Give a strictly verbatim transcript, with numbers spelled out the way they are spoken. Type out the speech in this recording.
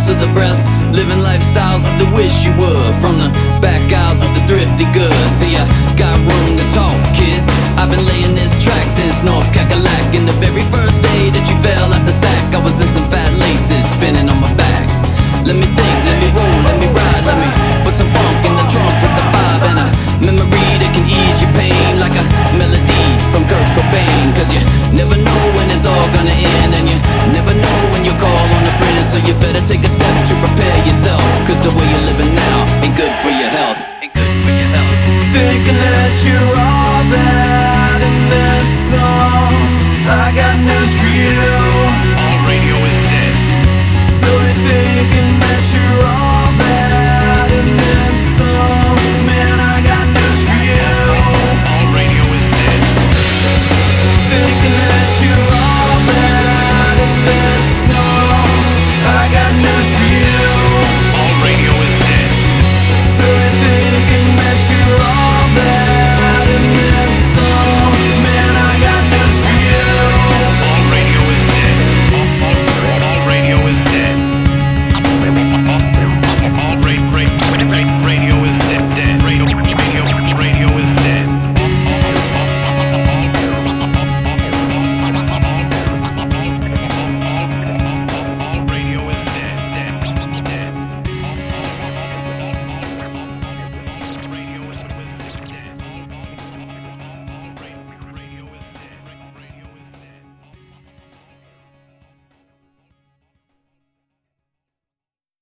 shortness of the breath, living lifestyles of the wish you were, from the back aisles of the thrifty goods. See, I got room to talk, kid. I've been laying this track since North Cackalack, and the very first day that you fell out the sack, I was in some fat laces, spinning on my